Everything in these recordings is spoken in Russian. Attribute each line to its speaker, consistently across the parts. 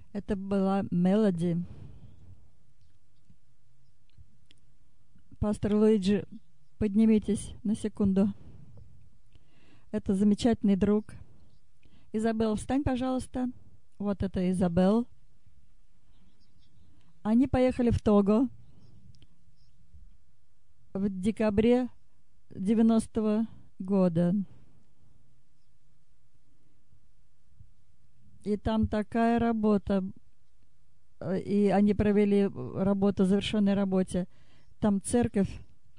Speaker 1: Это была Мелоди. Пастор Луиджи, поднимитесь на секунду. Это замечательный друг. Изабелл, встань, пожалуйста. Вот это Изабелл. Они поехали в Того в декабре 90-го года. И там такая работа. И они провели работу, завершенной работе. Там церковь,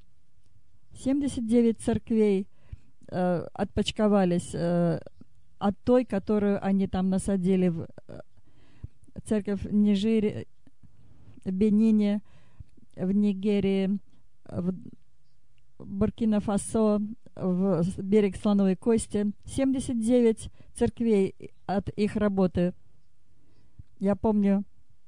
Speaker 1: 79 церквей отпочковались от той, которую они там насадили в церковь в Нижире, в Бенине, в Нигерии, в Буркина-Фасо, в берег Слоновой Кости. 79 церквей от их работы. Я помню,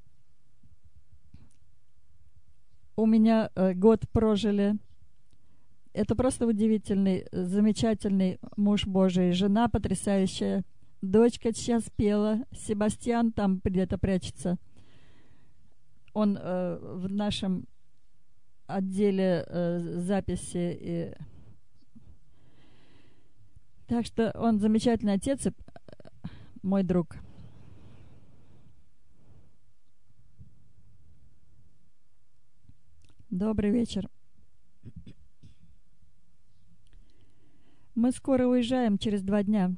Speaker 1: у меня год прожили. Это просто удивительный, замечательный муж Божий, жена потрясающая, дочка сейчас пела, Себастьян там где-то прячется. Он в нашем отделе записи. Так что он замечательный отец и мой друг. Добрый вечер. Мы скоро уезжаем, через 2 дня.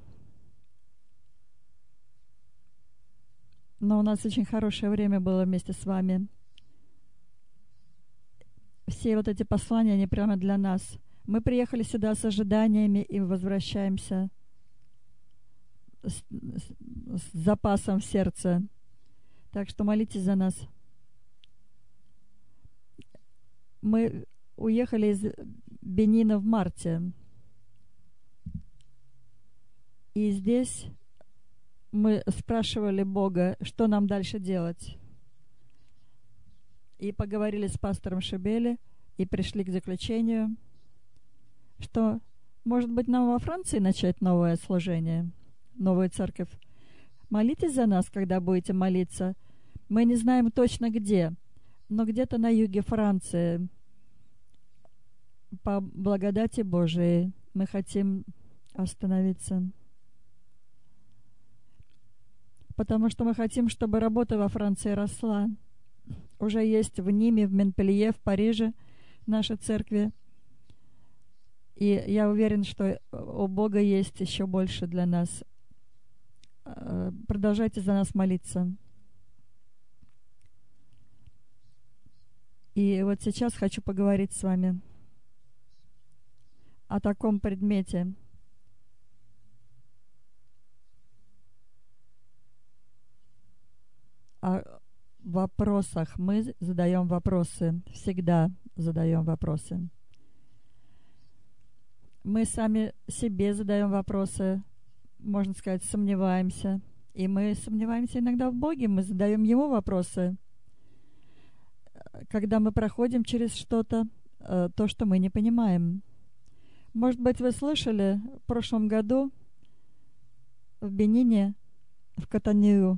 Speaker 1: Но у нас очень хорошее время было вместе с вами. Все вот эти послания, они прямо для нас. Мы приехали сюда с ожиданиями и возвращаемся с запасом в сердце. Так что молитесь за нас. Мы уехали из Бенина в марте. И здесь мы спрашивали Бога, что нам дальше делать. И поговорили с пастором Шебели, и пришли к заключению, что, может быть, нам во Франции начать новое служение, новую церковь. Молитесь за нас, когда будете молиться. Мы не знаем точно где, но где-то на юге Франции. По благодати Божией мы хотим остановиться. Потому что мы хотим, чтобы работа во Франции росла. Уже есть в Ниме, в Монпелье, в Париже наши церкви. И я уверен, что у Бога есть еще больше для нас. Продолжайте за нас молиться. И вот сейчас хочу поговорить с вами о таком предмете. О вопросах. Мы задаем вопросы. Всегда задаем вопросы. Мы сами себе задаем вопросы. Можно сказать, сомневаемся. И мы сомневаемся иногда в Боге. Мы задаем Ему вопросы. Когда мы проходим через что-то, то, что мы не понимаем. Может быть, вы слышали, в прошлом году в Бенине, в Котонью,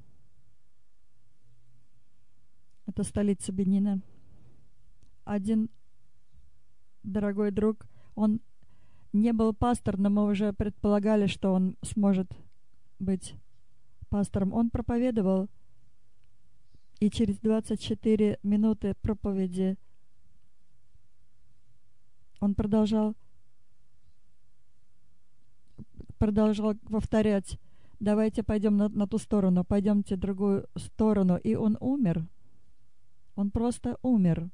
Speaker 1: это столица Бенина, один дорогой друг, он не был пастором, но мы уже предполагали, что он сможет быть пастором. Он проповедовал, и через 24 минуты проповеди он продолжал повторять: давайте пойдем на ту сторону, пойдемте в другую сторону. И он умер. Он просто умер.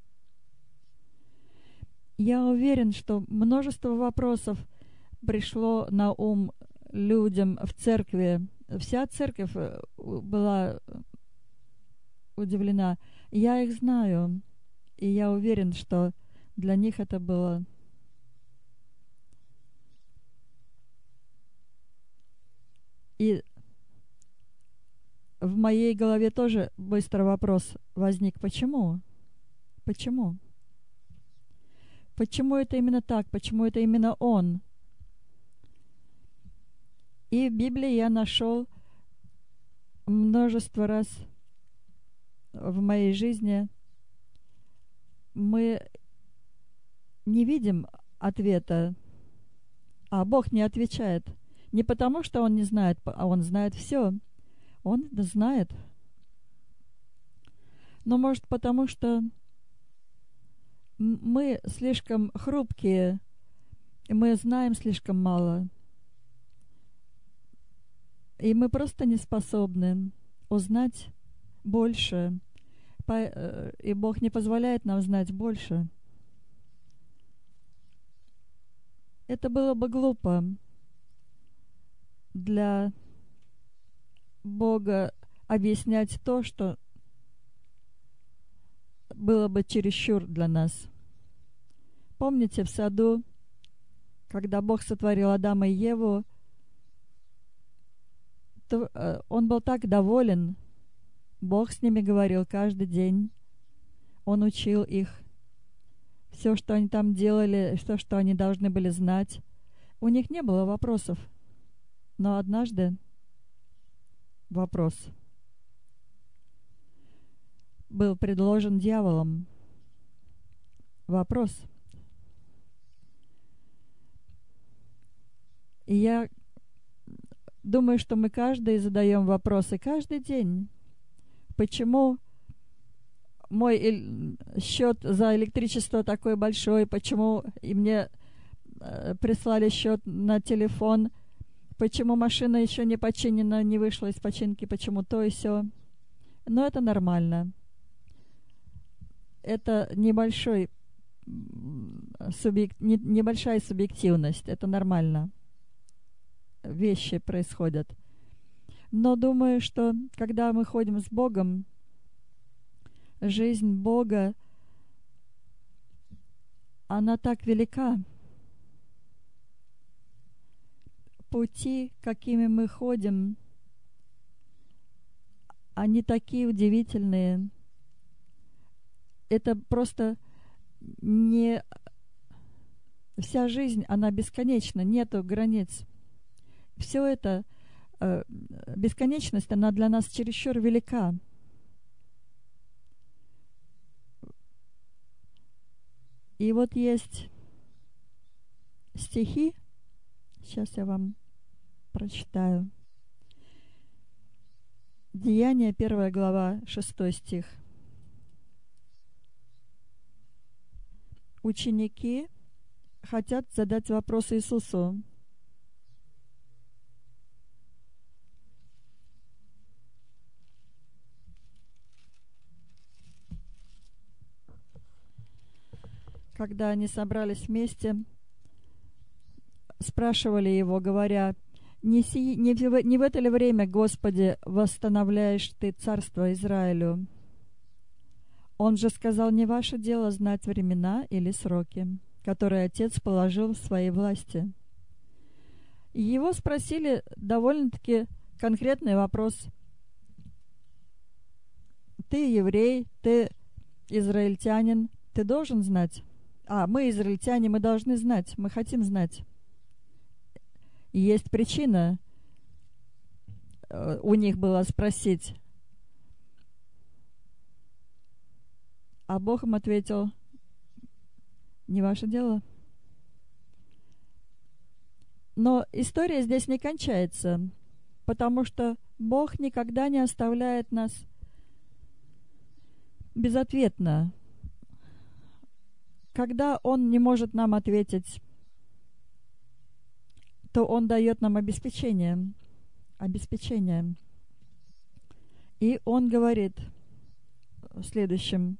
Speaker 1: Я уверен, что множество вопросов пришло на ум людям в церкви. Вся церковь была удивлена. Я их знаю, и я уверен, что для них это было и в моей голове тоже быстро вопрос возник: почему? Почему? Почему это именно так? Почему это именно он? И в Библии я нашел множество раз в моей жизни мы не видим ответа, а Бог не отвечает. Не потому, что Он не знает, а Он знает все. Он знает. Но, может, потому что мы слишком хрупкие, и мы знаем слишком мало. И мы просто не способны узнать больше. И Бог не позволяет нам знать больше. Это было бы глупо для Бога объяснять то, что было бы чересчур для нас. Помните, в саду, когда Бог сотворил Адама и Еву, то Он был так доволен. Бог с ними говорил каждый день. Он учил их. Все, что они там делали, все, что они должны были знать. У них не было вопросов. Но однажды вопрос был предложен дьяволом. Вопрос. И я думаю, что мы каждый задаем вопросы каждый день. Почему мой счет за электричество такой большой? Почему и мне прислали счет на телефон? Почему машина еще не починена, не вышла из починки? Почему то и сё? Но это нормально. Это небольшая субъективность. Это нормально. Вещи происходят. Но думаю, что когда мы ходим с Богом, жизнь Бога, она так велика. Пути, какими мы ходим, они такие удивительные. Это просто не... Вся жизнь, она бесконечна, нету границ. Все это, бесконечность, она для нас чересчур велика. И вот есть стихи, сейчас я вам прочитаю. Деяния, 1 глава, 6 стих. Ученики хотят задать вопрос Иисусу. Когда они собрались вместе, спрашивали его, говоря: не в это ли время, Господи, восстановляешь Ты царство Израилю? Он же сказал: не ваше дело знать времена или сроки, которые Отец положил в своей власти. И его спросили довольно-таки конкретный вопрос. Ты еврей, ты израильтянин, ты должен знать. Мы израильтяне, мы должны знать, мы хотим знать. И есть причина у них была спросить. А Бог им ответил: не ваше дело. Но история здесь не кончается, потому что Бог никогда не оставляет нас безответно. Когда Он не может нам ответить, то Он дает нам обеспечение. И Он говорит в следующем: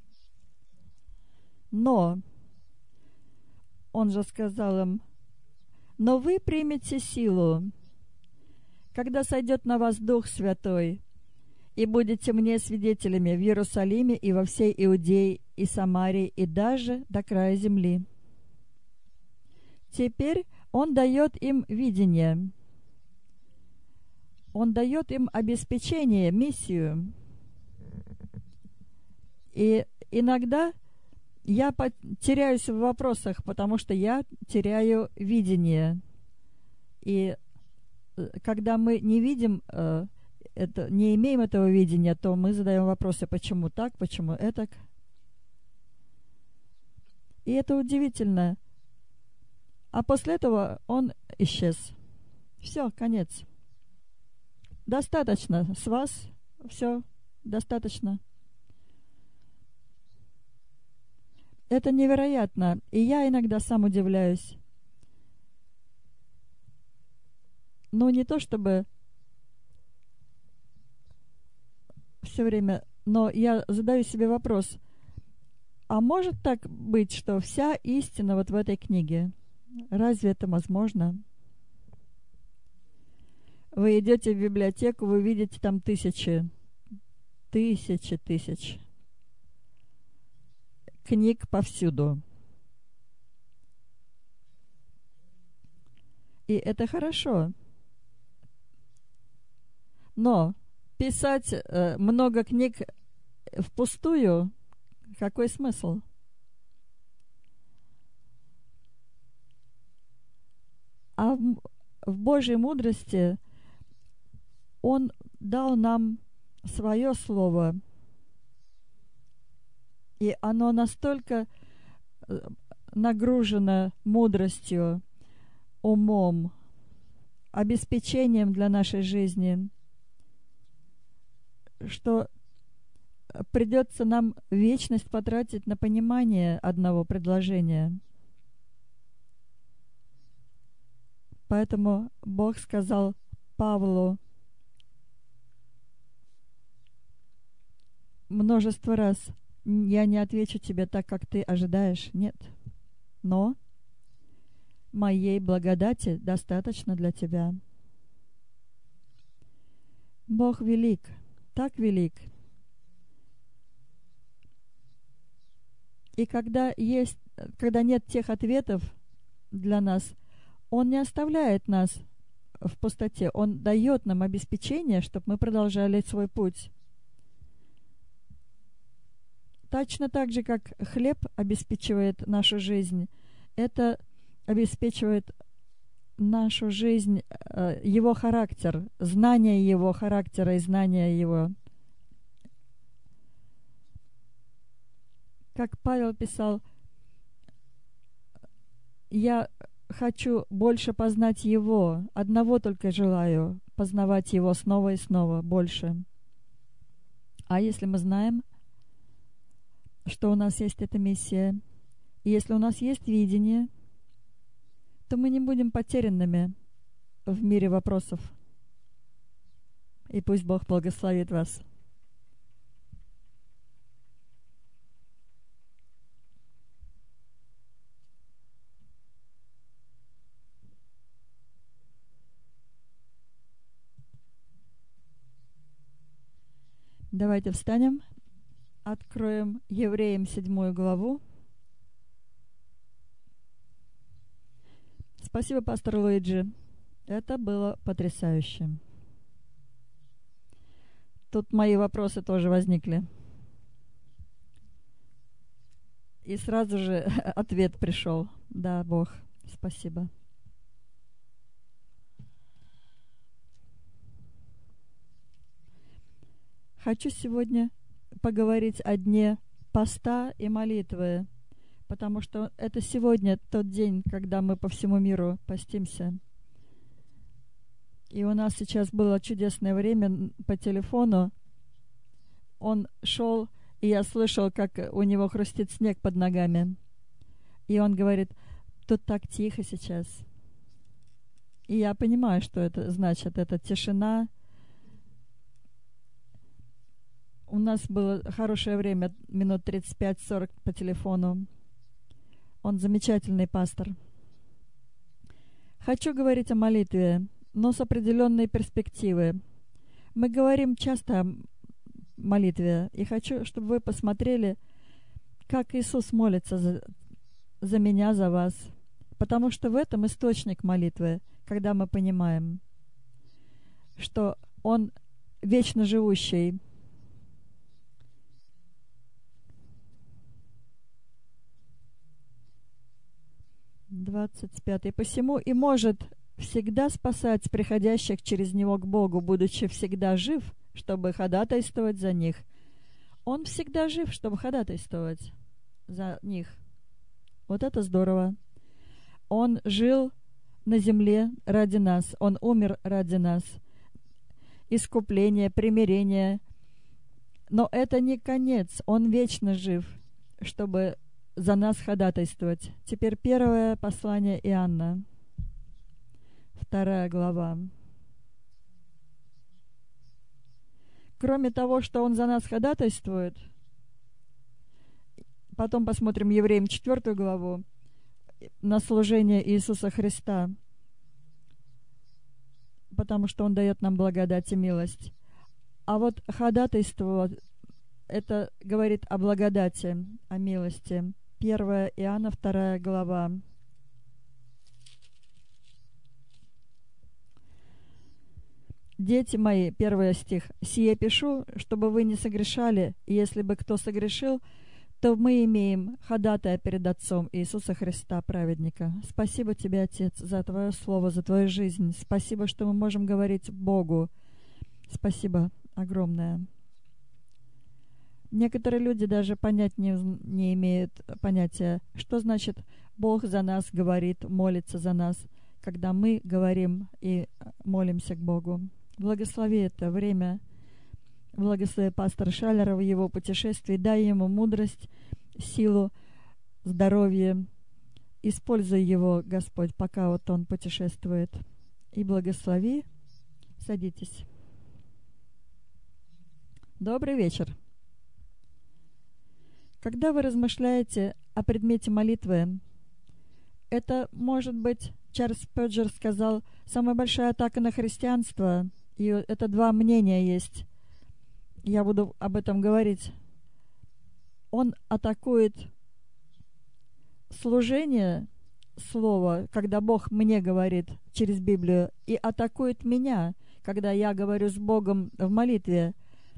Speaker 1: но, Он же сказал им: но вы примете силу, когда сойдет на вас Дух Святой, и будете мне свидетелями в Иерусалиме и во всей Иудее и Самарии, и даже до края земли. Теперь Он дает им видение. Он дает им обеспечение, миссию. И иногда я теряюсь в вопросах, потому что я теряю видение. И когда мы не видим не имеем этого видения, то мы задаем вопросы, почему так, почему этак. И это удивительно. А после этого он исчез. Все, конец. Достаточно с вас. Все, достаточно. Это невероятно. И я иногда сам удивляюсь. Ну, не то чтобы все время, но я задаю себе вопрос, а может так быть, что вся истина вот в этой книге? Разве это возможно? Вы идете в библиотеку, вы видите там тысячи книг повсюду. И это хорошо. Но писать много книг впустую, какой смысл? А в Божьей мудрости Он дал нам свое слово. И оно настолько нагружено мудростью, умом, обеспечением для нашей жизни, что придется нам вечность потратить на понимание одного предложения. Поэтому Бог сказал Павлу множество раз: я не отвечу тебе так, как ты ожидаешь. Нет. Но моей благодати достаточно для тебя. Бог велик, так велик. И когда нет тех ответов для нас, Он не оставляет нас в пустоте. Он дает нам обеспечение, чтобы мы продолжали свой путь. Точно так же, как хлеб обеспечивает нашу жизнь, это обеспечивает нашу жизнь, Его характер, знание Его характера и знание Его. Как Павел писал: «Я хочу больше познать Его, одного только желаю, познавать Его снова и снова, больше». А если мы знаем, что у нас есть эта миссия, и если у нас есть видение, то мы не будем потерянными в мире вопросов. И пусть Бог благословит вас. Давайте встанем, откроем Евреям 7 главу. Спасибо, пастор Луиджи. Это было потрясающе. Тут мои вопросы тоже возникли. И сразу же ответ пришел. Да, Бог, спасибо. Хочу сегодня поговорить о дне поста и молитвы, потому что это сегодня тот день, когда мы по всему миру постимся. И у нас сейчас было чудесное время по телефону. Он шел, и я слышал, как у него хрустит снег под ногами. И он говорит: тут так тихо сейчас. И я понимаю, что это значит. Это тишина. У нас было хорошее время, минут 35-40 по телефону. Он замечательный пастор. Хочу говорить о молитве, но с определенной перспективы. Мы говорим часто о молитве, и хочу, чтобы вы посмотрели, как Иисус молится за меня, за вас. Потому что в этом источник молитвы, когда мы понимаем, что Он вечно живущий. «25. Посему и может всегда спасать приходящих через Него к Богу, будучи всегда жив, чтобы ходатайствовать за них. Он всегда жив, чтобы ходатайствовать за них. Вот это здорово. Он жил на земле ради нас. Он умер ради нас. Искупление, примирение. Но это не конец. Он вечно жив, чтобы за нас ходатайствовать. Теперь первое послание Иоанна, 2 глава. Кроме того, что Он за нас ходатайствует, потом посмотрим Евреям 4 главу, на служение Иисуса Христа, потому что Он дает нам благодать и милость. А вот ходатайство, это говорит о благодати, о милости. 1 Иоанна, 2 глава. «Дети мои», 1 стих, «сие пишу, чтобы вы не согрешали, и если бы кто согрешил, то мы имеем ходатая перед Отцом Иисуса Христа, праведника». Спасибо Тебе, Отец, за Твое Слово, за Твою жизнь. Спасибо, что мы можем говорить Богу. Спасибо огромное. Некоторые люди даже понять не имеют понятия, что значит Бог за нас говорит, молится за нас, когда мы говорим и молимся к Богу. Благослови это время. Благослови пастора Шалера в его путешествии. Дай ему мудрость, силу, здоровье. Используй его, Господь, пока вот он путешествует. И благослови. Садитесь. Добрый вечер. Когда вы размышляете о предмете молитвы, это, может быть, Чарльз Спurgeon сказал, самая большая атака на христианство, и это два мнения есть. Я буду об этом говорить. Он атакует служение слова, когда Бог мне говорит через Библию, и атакует меня, когда я говорю с Богом в молитве.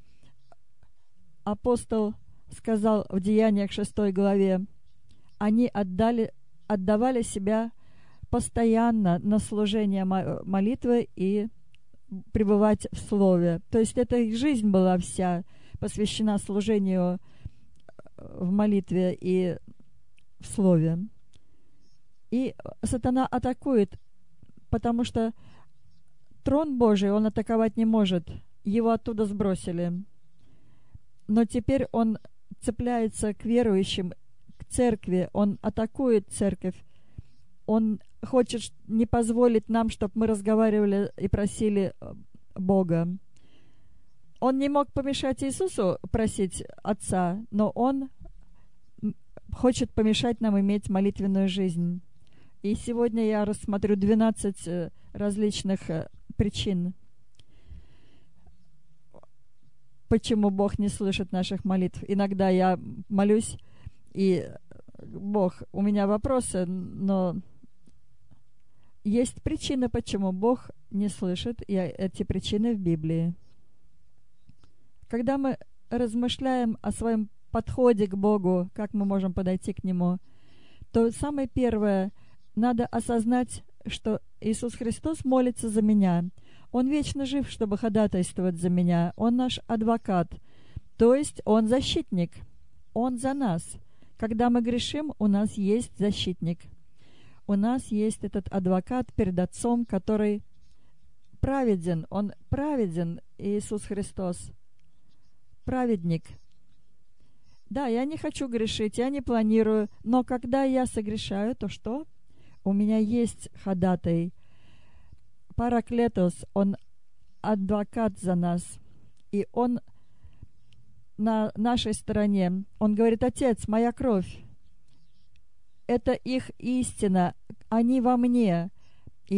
Speaker 1: Апостол сказал в Деяниях 6 главе, они отдавали себя постоянно на служение молитвы и пребывать в Слове. То есть эта их жизнь была вся посвящена служению в молитве и в Слове. И сатана атакует, потому что трон Божий он атаковать не может. Его оттуда сбросили. Но теперь он цепляется к верующим, к церкви. Он атакует церковь. Он хочет не позволить нам, чтобы мы разговаривали и просили Бога. Он не мог помешать Иисусу просить Отца, но Он хочет помешать нам иметь молитвенную жизнь. И сегодня я рассмотрю 12 различных причин, почему Бог не слышит наших молитв. Иногда я молюсь, и Бог, у меня вопросы, но есть причина, почему Бог не слышит, и эти причины в Библии. Когда мы размышляем о своем подходе к Богу, как мы можем подойти к Нему, то самое первое, надо осознать, что Иисус Христос молится за меня. Он вечно жив, чтобы ходатайствовать за меня. Он наш адвокат, то есть Он защитник. Он за нас. Когда мы грешим, у нас есть защитник. У нас есть этот адвокат перед Отцом, который праведен. Он праведен, Иисус Христос. Праведник. Да, я не хочу грешить, я не планирую, но когда я согрешаю, то что? У меня есть ходатай. Параклетос, он адвокат за нас. И он на нашей стороне. Он говорит: Отец, моя кровь. Это их истина, они во мне. И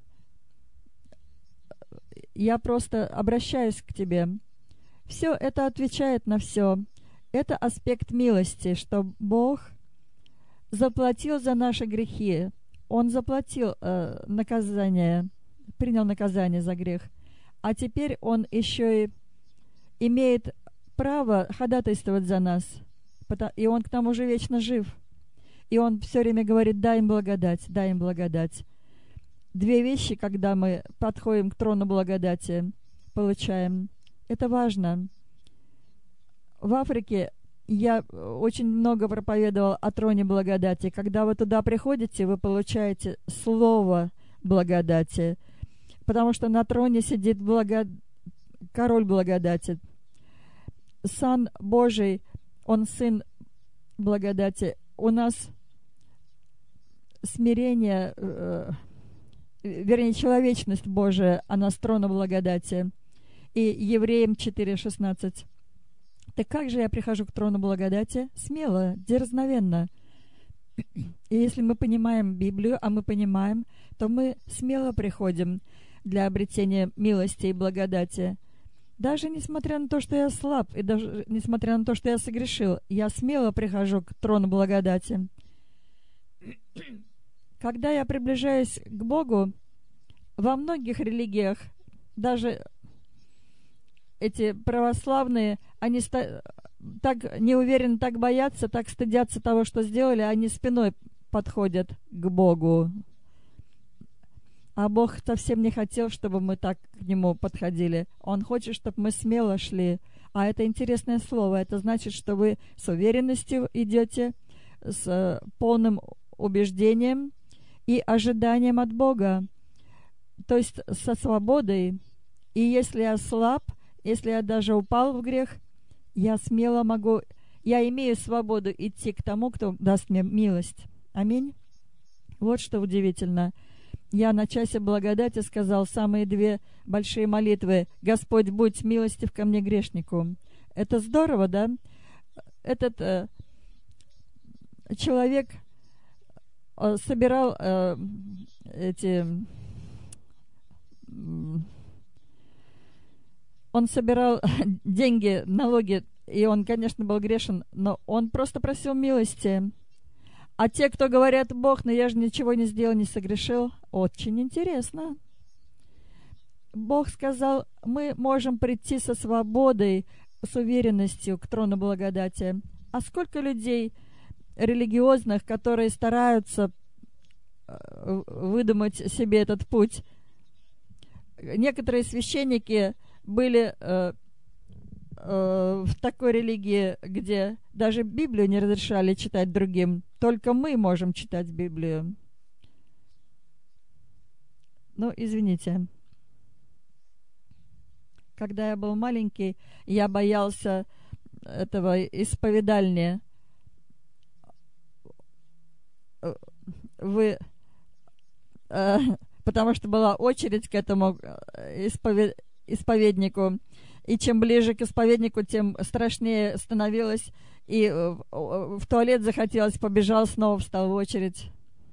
Speaker 1: я просто обращаюсь к тебе. Все это отвечает на все. Это аспект милости, что Бог заплатил за наши грехи. Он заплатил наказание, принял наказание за грех. А теперь Он еще и имеет право ходатайствовать за нас. И Он к тому же вечно жив. И Он все время говорит: дай им благодать, дай им благодать. две вещи, когда мы подходим к трону благодати, получаем. Это важно. В Африке я очень много проповедовал о троне благодати. Когда вы туда приходите, вы получаете слово благодати, потому что на троне сидит король благодати. Сан Божий, он сын благодати. У нас смирение, вернее, человечность Божия, она с трона благодати. И Евреям 4:16. Так как же я прихожу к трону благодати? Смело, дерзновенно. И если мы понимаем Библию, а мы понимаем, то мы смело приходим для обретения милости и благодати. Даже несмотря на то, что я слаб, и даже несмотря на то, что я согрешил, я смело прихожу к трону благодати. Когда я приближаюсь к Богу, во многих религиях, даже эти православные, они так неуверенно, так боятся, так стыдятся того, что сделали, они спиной подходят к Богу. А Бог совсем не хотел, чтобы мы так к Нему подходили. Он хочет, чтобы мы смело шли. А это интересное слово. Это значит, что вы с уверенностью идете, с полным убеждением и ожиданием от Бога. То есть со свободой. И если я слаб, если я даже упал в грех, я смело могу, я имею свободу идти к тому, кто даст мне милость. Аминь. Вот что удивительно. Я на часе благодати сказал самые две большие молитвы. «Господь, будь милостив ко мне, грешнику». Это здорово, да? Этот человек собирал он собирал деньги, налоги, и он, конечно, был грешен, но он просто просил милости. А те, кто говорят: «Бог, но я же ничего не сделал, не согрешил», очень интересно. Бог сказал, мы можем прийти со свободой, с уверенностью к трону благодати. А сколько людей религиозных, которые стараются выдумать себе этот путь. Некоторые священники были в такой религии, где даже Библию не разрешали читать другим. Только мы можем читать Библию. Ну, извините. Когда я был маленький, я боялся этого исповедальни. Потому что была очередь к этому исповеднику. И чем ближе к исповеднику, тем страшнее становилось. И в туалет захотелось, побежал, снова встал в очередь.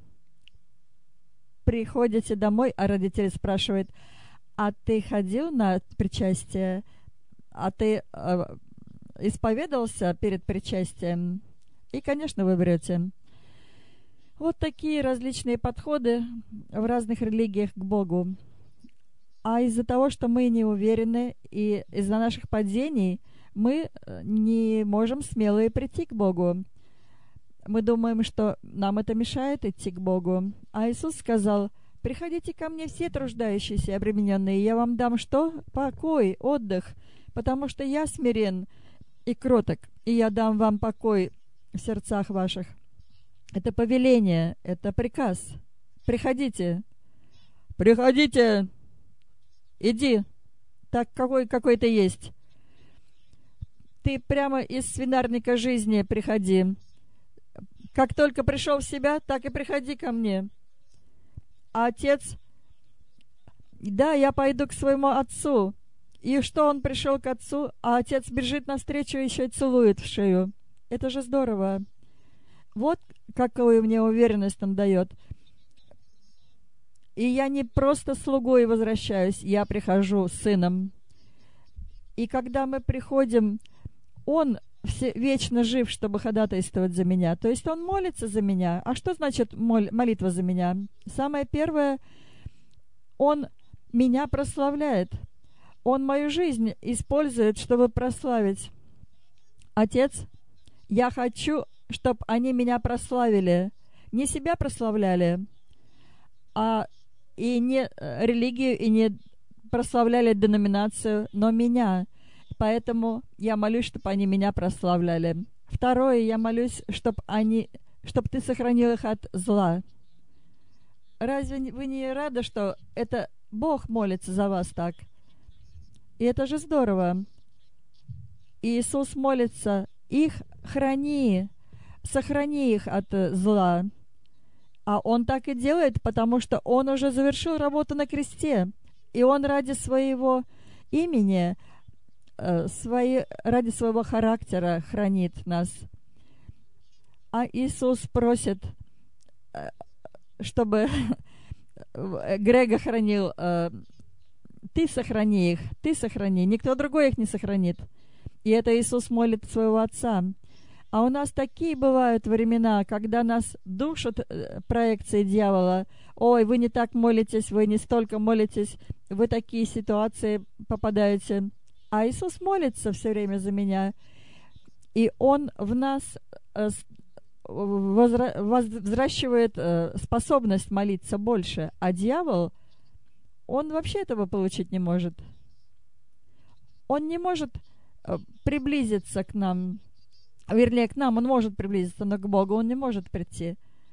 Speaker 1: Приходите домой, а родители спрашивают: а ты ходил на причастие? А ты исповедовался перед причастием? И, конечно, вы врете. Вот такие различные подходы в разных религиях к Богу. А из-за того, что мы не уверены, и из-за наших падений, мы не можем смело и прийти к Богу. Мы думаем, что нам это мешает идти к Богу. А Иисус сказал: приходите ко мне все труждающиеся и обремененные, и я вам дам что? Покой, отдых, потому что я смирен и кроток, и я дам вам покой в сердцах ваших. Это повеление, это приказ. Приходите. Приходите. Иди. Так какой ты есть. Ты прямо из свинарника жизни приходи. Как только пришел в себя, так и приходи ко мне. А отец: да, я пойду к своему отцу. И что он пришел к отцу, а отец бежит навстречу и еще и целует в шею. Это же здорово. Вот какую мне уверенность он дает. И я не просто слугой возвращаюсь, я прихожу сыном. И когда мы приходим, он вечно жив, чтобы ходатайствовать за меня. То есть он молится за меня. А что значит молитва за меня? Самое первое, он меня прославляет. Он мою жизнь использует, чтобы прославить. Отец, я хочу, чтобы они меня прославили. Не себя прославляли, а и не религию, и не прославляли деноминацию, но меня. Поэтому я молюсь, чтобы они меня прославляли. Второе, я молюсь, чтобы ты сохранил их от зла. Разве вы не рады, что это Бог молится за вас так? И это же здорово. Иисус молится: их храни, сохрани их от зла. А Он так и делает, потому что Он уже завершил работу на кресте. И Он ради своего имени, ради своего характера хранит нас. А Иисус просит, чтобы Грега хранил. Ты сохрани их, ты сохрани. Никто другой их не сохранит. И это Иисус молит своего Отца. А у нас такие бывают времена, когда нас душат проекции дьявола. Ой, вы не так молитесь, вы не столько молитесь, вы такие ситуации попадаете. А Иисус молится все время за меня. И Он в нас взращивает способность молиться больше. А дьявол, он вообще этого получить не может. Он не может приблизиться к нам. Вернее, к нам он может приблизиться, но к Богу он не может прийти.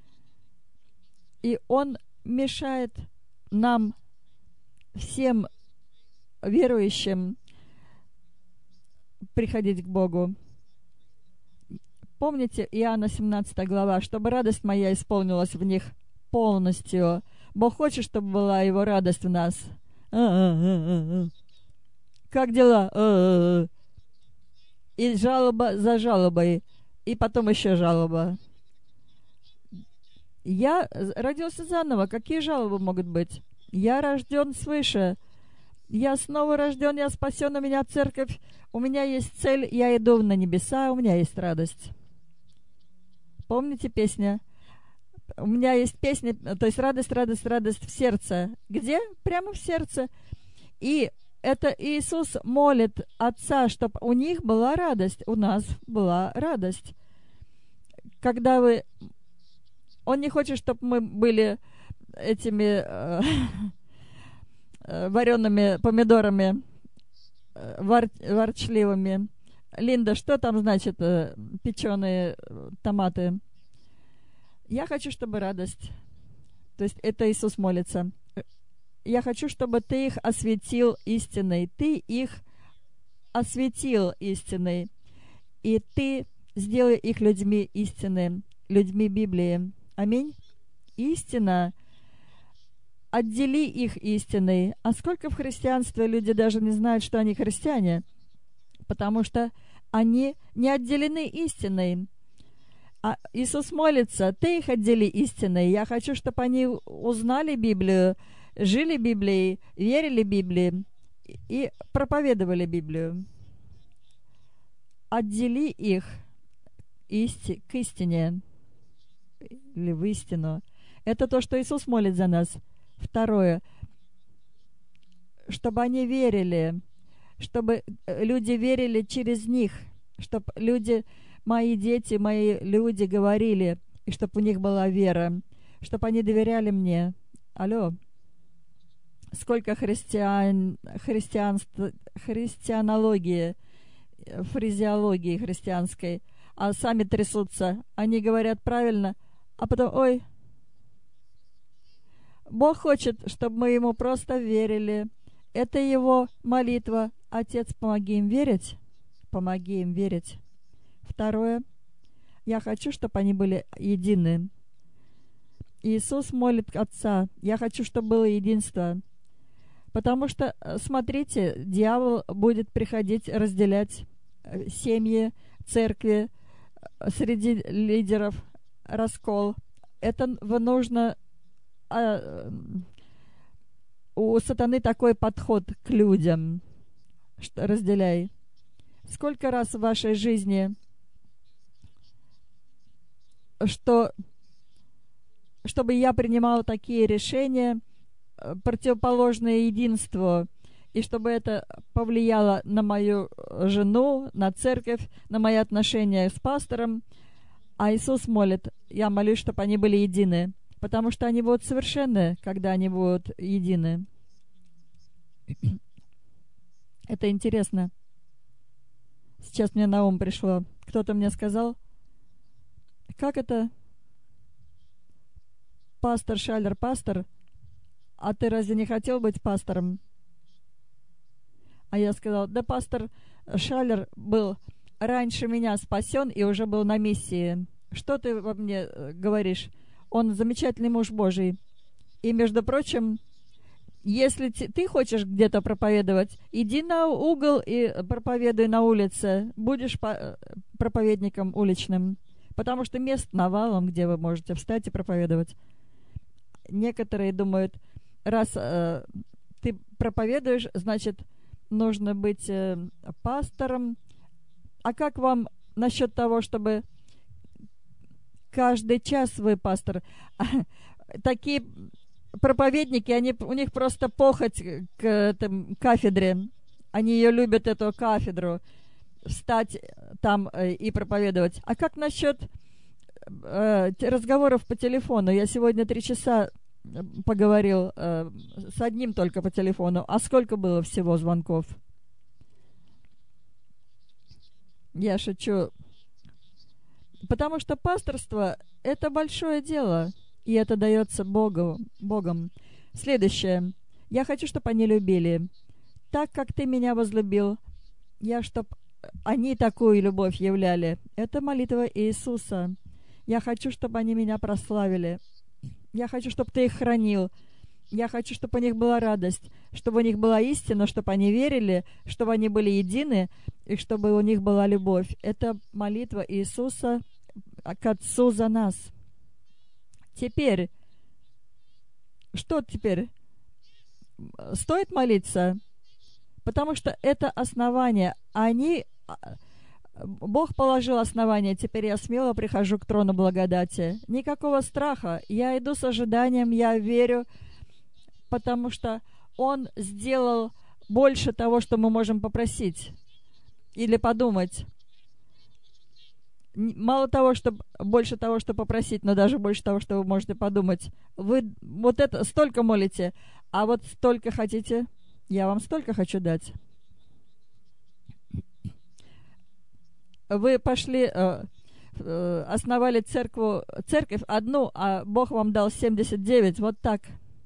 Speaker 1: И он мешает нам, всем верующим, приходить к Богу. Помните Иоанна 17 глава, чтобы радость моя исполнилась в них полностью. Бог хочет, чтобы была Его радость в нас. Как дела? И жалоба за жалобой, и потом еще жалоба. Я родился заново. Какие жалобы могут быть? Я рожден свыше. Я снова рожден, я спасен, у меня церковь, у меня есть цель, я иду на небеса, у меня есть радость. Помните песня? У меня есть песня, то есть радость, радость, радость в сердце. Где? Прямо в сердце. И это Иисус молит Отца, чтобы у них была радость, у нас была радость. Когда Он не хочет, чтобы мы были этими вареными помидорами, ворчливыми. Линда, что там значит печеные томаты? Я хочу, чтобы радость. То есть это Иисус молится. Я хочу, чтобы ты их осветил истиной. Ты их осветил истиной. И ты сделай их людьми истины, людьми Библии. Аминь. Истина. Отдели их истиной. А сколько в христианстве люди даже не знают, что они христиане? Потому что они не отделены истиной. А Иисус молится: ты их отдели истиной. Я хочу, чтобы они узнали Библию, жили Библией, верили Библии и проповедовали Библию. Отдели их к истине или в истину. Это то, что Иисус молит за нас. Второе. Чтобы они верили, чтобы люди верили через них, чтобы люди, мои дети, мои люди говорили, и чтобы у них была вера, чтобы они доверяли мне. Алло. Сколько христианологии, фразеологии христианской, а сами трясутся. Они говорят правильно, а потом, ой, Бог хочет, чтобы мы Ему просто верили. Это Его молитва. Отец, помоги им верить. Помоги им верить. Второе. Я хочу, чтобы они были едины. Иисус молит Отца. Я хочу, чтобы было единство. Потому что, смотрите, дьявол будет приходить разделять семьи, церкви, среди лидеров, раскол. Это нужно... у сатаны такой подход к людям, что разделяй. Сколько раз в вашей жизни, чтобы я принимала такие решения, противоположное единству, и чтобы это повлияло на мою жену, на церковь, на мои отношения с пастором. А Иисус молит, я молюсь, чтобы они были едины, потому что они будут совершенны, когда они будут едины. Это интересно. Сейчас мне на ум пришло. Кто-то мне сказал, как это пастор Шаллер пастор, а ты разве не хотел быть пастором? А я сказал, да пастор Шаллер был раньше меня спасен и уже был на миссии. Что ты во мне говоришь? Он замечательный муж Божий. И, между прочим, если ты хочешь где-то проповедовать, иди на угол и проповедуй на улице. Будешь проповедником уличным. Потому что мест навалом, где вы можете встать и проповедовать. Некоторые думают, раз ты проповедуешь, значит, нужно быть пастором. А как вам насчет того, чтобы каждый час вы пастор? Такие проповедники, у них просто похоть к кафедре. Они ее любят, эту кафедру, встать там и проповедовать. А как насчет разговоров по телефону? Я сегодня 3 часа поговорил с одним только по телефону. А сколько было всего звонков? Я шучу. Потому что пасторство – это большое дело, и это дается Богом. Следующее. Я хочу, чтобы они любили. Так, как ты меня возлюбил, чтобы они такую любовь являли. Это молитва Иисуса. Я хочу, чтобы они меня прославили. Я хочу, чтобы ты их хранил. Я хочу, чтобы у них была радость, чтобы у них была истина, чтобы они верили, чтобы они были едины, и чтобы у них была любовь. Это молитва Иисуса к Отцу за нас. Теперь, что теперь? Стоит молиться? Потому что это основание. Бог положил основание. Теперь я смело прихожу к трону благодати. Никакого страха. Я иду с ожиданием, я верю, потому что Он сделал больше того, что мы можем попросить или подумать. Мало того, что больше того, что попросить, но даже больше того, что вы можете подумать. Вы вот это столько молите, а вот столько хотите, я вам столько хочу дать. Вы пошли, основали церковь одну, а Бог вам дал 79, вот так.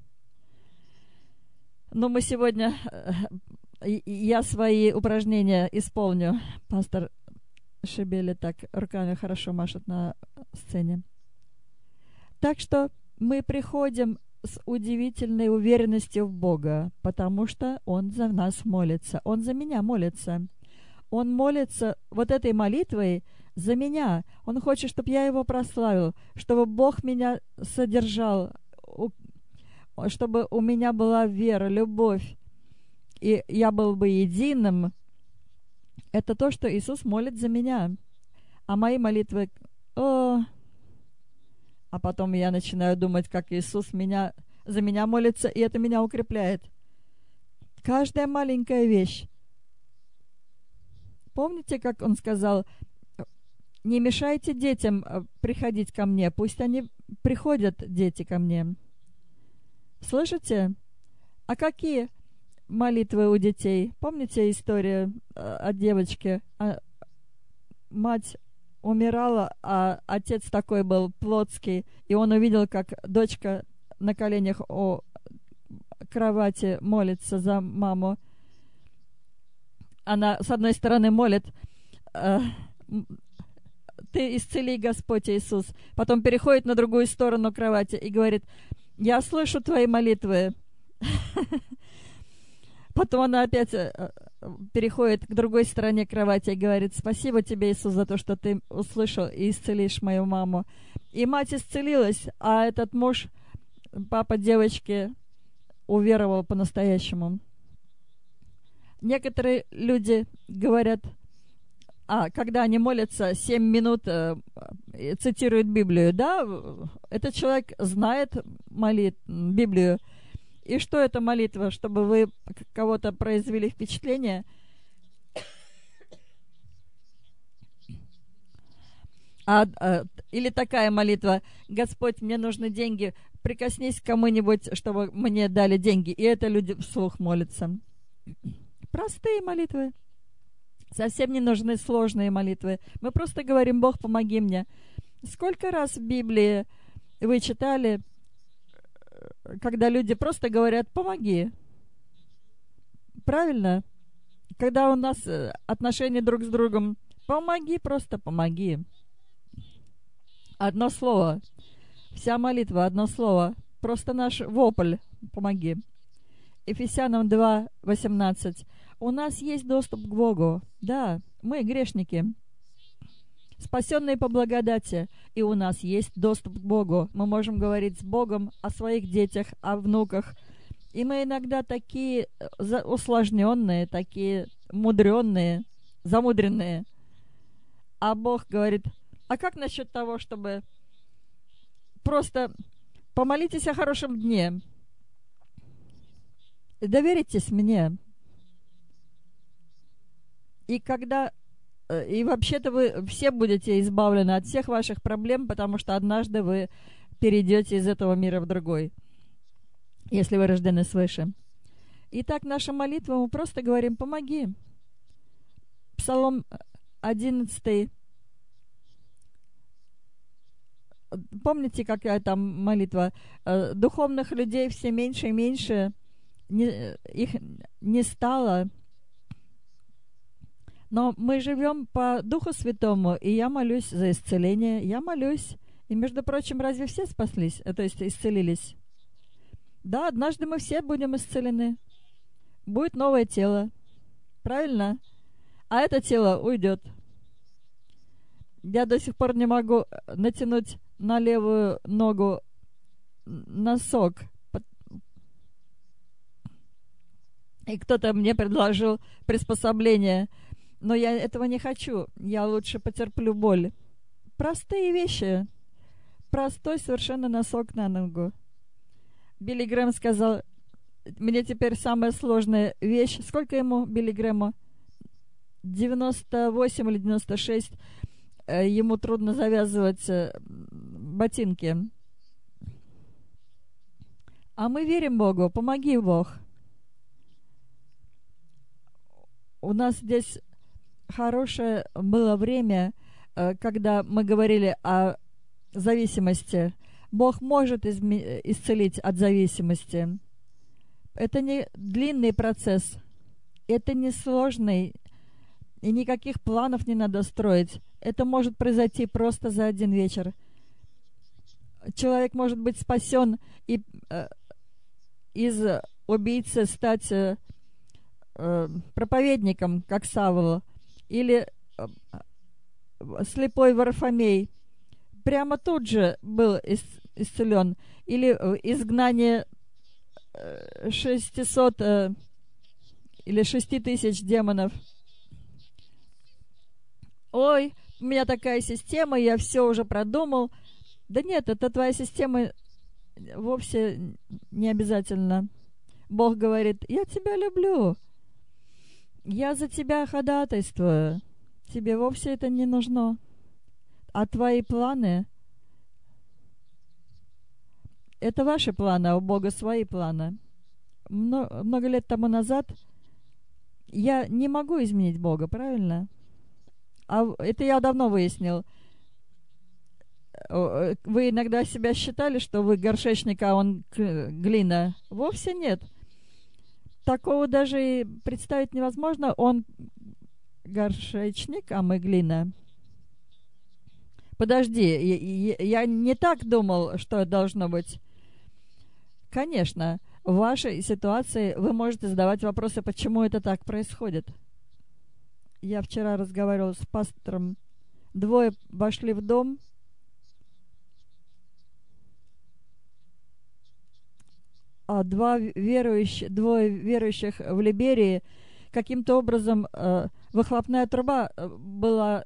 Speaker 1: Но мы сегодня, я свои упражнения исполню. Пастор Шебели так руками хорошо машет на сцене. Так что мы приходим с удивительной уверенностью в Бога, потому что Он за нас молится. Он за меня молится. Он молится вот этой молитвой за меня. Он хочет, чтобы я Его прославил, чтобы Бог меня содержал, чтобы у меня была вера, любовь, и я был бы единым. Это то, что Иисус молит за меня. А мои молитвы... А потом я начинаю думать, как Иисус за меня молится, и это меня укрепляет. Каждая маленькая вещь. Помните, как Он сказал, не мешайте детям приходить ко мне, пусть они приходят, дети, ко мне. Слышите? А какие молитвы у детей? Помните историю о девочке? Мать умирала, а отец такой был плотский, и он увидел, как дочка на коленях у кровати молится за маму. Она, с одной стороны, молит, «Ты исцели, Господь Иисус». Потом переходит на другую сторону кровати и говорит, «Я слышу твои молитвы». Потом она опять переходит к другой стороне кровати и говорит, «Спасибо тебе, Иисус, за то, что ты услышал и исцелишь мою маму». И мать исцелилась, а этот муж, папа девочки, уверовал по-настоящему. Некоторые люди говорят, когда они молятся 7 минут, цитируют Библию. Да, этот человек знает Библию. И что это молитва? Чтобы вы кого-то произвели впечатление? Или такая молитва: «Господь, мне нужны деньги, прикоснись к кому-нибудь, чтобы мне дали деньги. И это люди вслух молятся. Простые молитвы. Совсем не нужны сложные молитвы. Мы просто говорим: Бог, помоги мне. Сколько раз в Библии вы читали, когда люди просто говорят: помоги? Правильно? Когда у нас отношения друг с другом: помоги, просто помоги. Одно слово. Вся молитва, одно слово. Просто наш вопль: помоги. Ефесянам 2:18. У нас есть доступ к Богу. Да, мы грешники, спасенные по благодати, и у нас есть доступ к Богу. Мы можем говорить с Богом о своих детях, о внуках. И мы иногда такие усложненные, такие мудренные, замудренные. А Бог говорит: а как насчет того, чтобы просто помолитесь о хорошем дне? Доверитесь мне. И вообще-то вы все будете избавлены от всех ваших проблем, потому что однажды вы перейдете из этого мира в другой, если вы рождены свыше. Итак, наша молитва, мы просто говорим: помоги. Псалом 11. Помните, какая там молитва? Духовных людей все меньше и меньше, их не стало. Но мы живем по Духу Святому, и я молюсь за исцеление, я молюсь. И, между прочим, разве все спаслись, то есть исцелились? Да, однажды мы все будем исцелены. Будет новое тело. Правильно? А это тело уйдет. Я до сих пор не могу натянуть на левую ногу носок. И кто-то мне предложил приспособление. Но я этого не хочу. Я лучше потерплю боль. Простые вещи. Простой совершенно носок на ногу. Билли Грэм сказал: мне теперь самая сложная вещь. Сколько ему, Билли Грэму? 98 или 96. Ему трудно завязывать ботинки. А мы верим Богу. Помоги, Бог. У нас здесь хорошее было время, когда мы говорили о зависимости. Бог может исцелить от зависимости. Это не длинный процесс. Это не сложный. И никаких планов не надо строить. Это может произойти просто за один вечер. Человек может быть спасен и из убийцы стать проповедником, как Савл, или слепой Варфомей прямо тут же был исцелен, или изгнание 600 или 6000 демонов. Ой, у меня такая система, я все уже продумал. Да нет, это твоя система вовсе не обязательно. Бог говорит: я тебя люблю, я за тебя ходатайствую, тебе вовсе это не нужно. А твои планы — это ваши планы, а у Бога свои планы. Много лет тому назад я не могу изменить Бога, правильно? А это я давно выяснил. Вы иногда себя считали, что вы горшечник, а он глина. Вовсе нет. Такого даже и представить невозможно. Он горшечник, а мы глина. Подожди, я не так думал, что должно быть. Конечно, в вашей ситуации вы можете задавать вопросы, почему это так происходит. Я вчера разговаривала с пастором. Двое вошли в дом. А двое верующих в Либерии, каким-то образом выхлопная труба была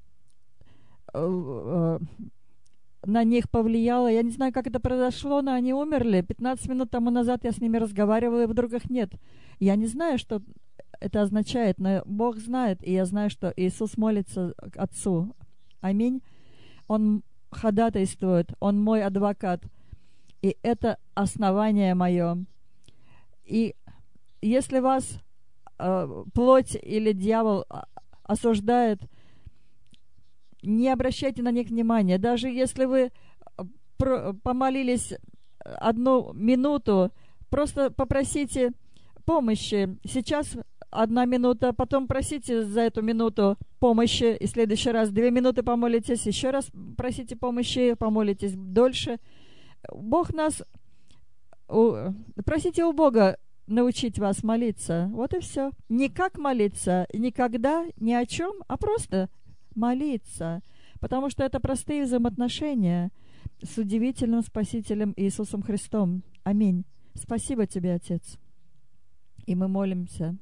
Speaker 1: на них повлияла. Я не знаю, как это произошло, но они умерли. 15 минут тому назад я с ними разговаривала, и вдруг их нет. Я не знаю, что это означает, но Бог знает, и я знаю, что Иисус молится к Отцу. Аминь. Он ходатайствует, Он мой адвокат. И это основание мое. И если вас плоть или дьявол осуждает, не обращайте на них внимания. Даже если вы помолились 1 минуту, просто попросите помощи. Сейчас 1 минута, потом просите за эту минуту помощи, и в следующий раз 2 минуты помолитесь, еще раз просите помощи, помолитесь дольше. Бог нас... Просите у Бога научить вас молиться. Вот и все. Не как молиться, никогда, ни о чем, а просто молиться. Потому что это простые взаимоотношения с удивительным Спасителем Иисусом Христом. Аминь. Спасибо тебе, Отец. И мы молимся.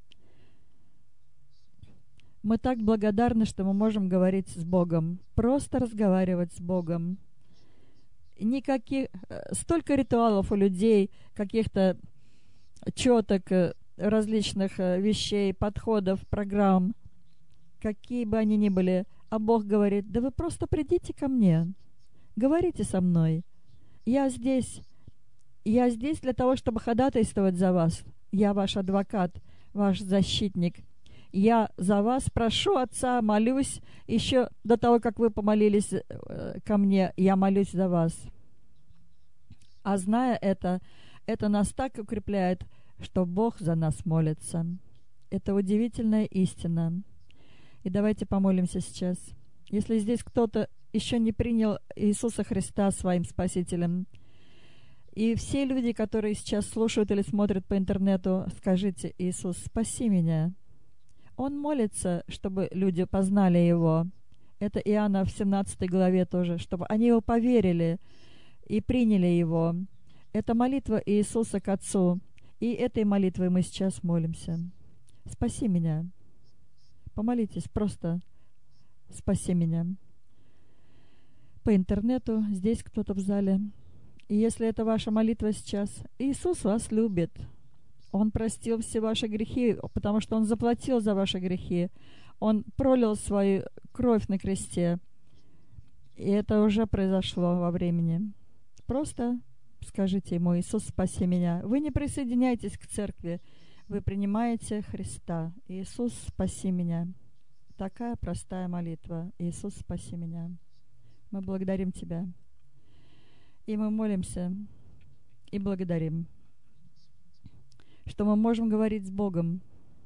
Speaker 1: Мы так благодарны, что мы можем говорить с Богом. Просто разговаривать с Богом. Никаких... Столько ритуалов у людей, каких-то четок, различных вещей, подходов, программ, какие бы они ни были. А Бог говорит: да вы просто придите ко мне, говорите со мной. Я здесь для того, чтобы ходатайствовать за вас. Я ваш адвокат, ваш защитник. Я за вас прошу Отца, молюсь. Еще до того, как вы помолились ко мне, я молюсь за вас. А зная это нас так укрепляет, что Бог за нас молится. Это удивительная истина. И давайте помолимся сейчас. Если здесь кто-то еще не принял Иисуса Христа своим Спасителем, и все люди, которые сейчас слушают или смотрят по интернету, скажите: Иисус, спаси меня. Он молится, чтобы люди познали Его. Это Иоанна в 17 главе тоже, чтобы они Его поверили и приняли Его. Это молитва Иисуса к Отцу. И этой молитвой мы сейчас молимся. Спаси меня. Помолитесь просто: спаси меня. По интернету, здесь кто-то в зале. И если это ваша молитва сейчас, Иисус вас любит. Он простил все ваши грехи, потому что Он заплатил за ваши грехи. Он пролил свою кровь на кресте. И это уже произошло во времени. Просто скажите Ему: Иисус, спаси меня. Вы не присоединяйтесь к церкви. Вы принимаете Христа. Иисус, спаси меня. Такая простая молитва. Иисус, спаси меня. Мы благодарим Тебя. И мы молимся и благодарим, что мы можем говорить с Богом,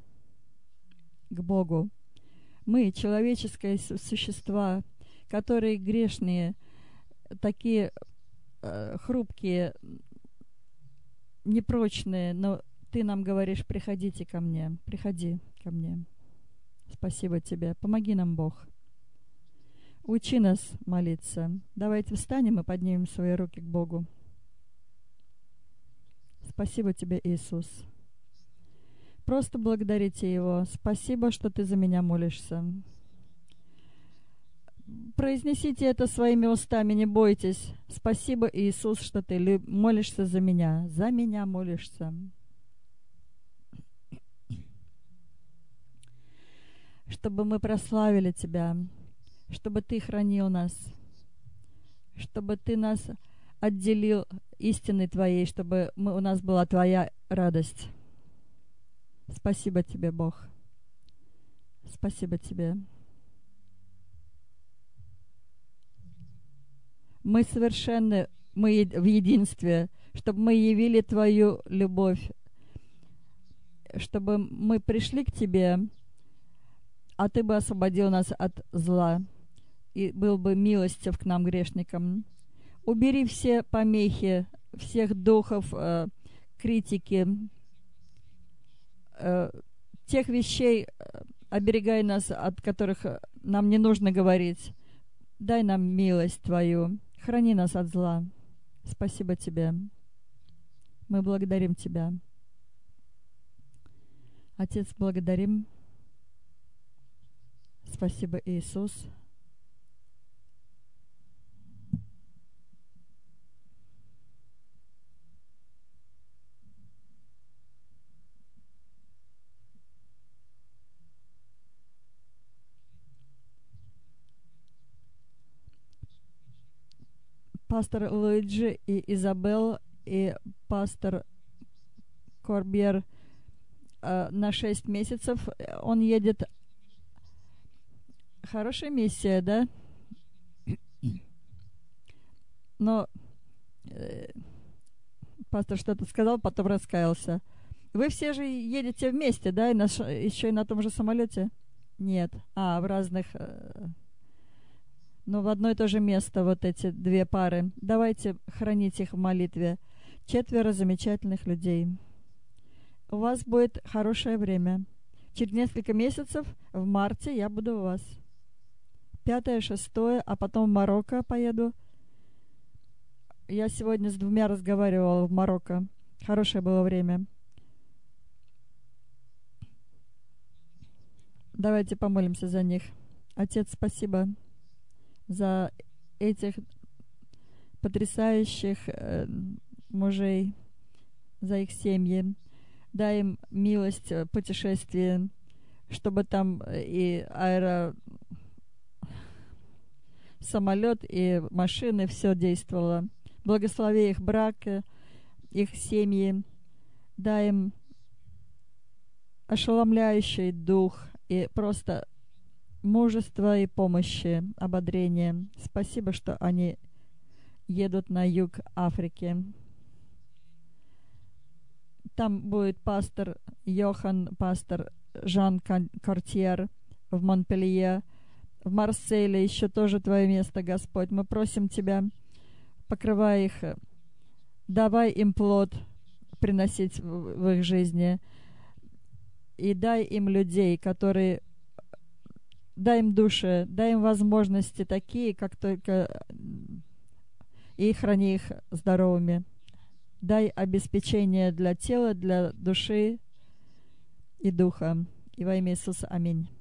Speaker 1: к Богу. Мы, человеческие существа, которые грешные, такие хрупкие, непрочные, но Ты нам говоришь: приходите ко мне, приходи ко мне. Спасибо Тебе. Помоги нам, Бог. Учи нас молиться. Давайте встанем и поднимем свои руки к Богу. Спасибо Тебе, Иисус. Просто благодарите Его. Спасибо, что Ты за меня молишься. Произнесите это своими устами, не бойтесь. Спасибо, Иисус, что Ты молишься за меня. За меня молишься. Чтобы мы прославили Тебя, чтобы Ты хранил нас, чтобы Ты нас отделил истиной Твоей, чтобы у нас была Твоя радость. Спасибо Тебе, Бог. Спасибо Тебе. Мы совершенны, мы в единстве, чтобы мы явили Твою любовь, чтобы мы пришли к Тебе, а Ты бы освободил нас от зла и был бы милостив к нам, грешникам. Убери все помехи, всех духов критики, тех вещей, оберегай нас, от которых нам не нужно говорить. Дай нам милость Твою, храни нас от зла. Спасибо Тебе. Мы благодарим Тебя. Отец, благодарим. Спасибо, Иисус. пастор Луиджи и Изабел и пастор Корбьер на 6 месяцев. Он едет. Хорошая миссия, да? Но пастор что-то сказал, потом раскаялся. Вы все же едете вместе, да? Еще и на том же самолете? Нет. В разных... Но в одно и то же место вот эти две пары. Давайте хранить их в молитве. 4 замечательных людей. У вас будет хорошее время. Через несколько месяцев, в марте, я буду у вас. 5, 6, а потом в Марокко поеду. Я сегодня с 2 разговаривала в Марокко. Хорошее было время. Давайте помолимся за них. Отец, спасибо за этих потрясающих мужей, за их семьи. Дай им милость путешествия, чтобы там и самолет, и машины, все действовало. Благослови их браки, их семьи. Дай им ошеломляющий дух и просто мужество и помощи, ободрение. Спасибо, что они едут на юг Африки. Там будет пастор Йохан, пастор Жан Картьер в Монпелье, в Марселе еще тоже Твое место, Господь. Мы просим Тебя, покрывай их, давай им плод приносить в их жизни, и дай им людей, которые... Дай им души, дай им возможности такие, как только... И храни их здоровыми. Дай обеспечение для тела, для души и духа. И во имя Иисуса. Аминь.